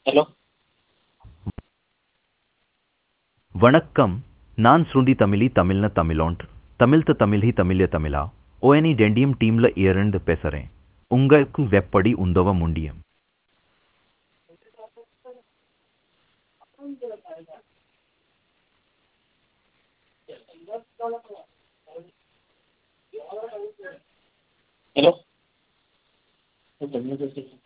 Hello. வணக்கம். நான் ஸ்ருதி தமிழி தமிழ்ன தமிழோண்ட் தமிழ்த்த Tamil he தமிழ்ய தமிழா ஓஎனி டெண்டியம் டீம்ல இருந்து பேசுறேன். உங்களுக்கு வெப்படி உந்தவ முடியும். ஹலோ.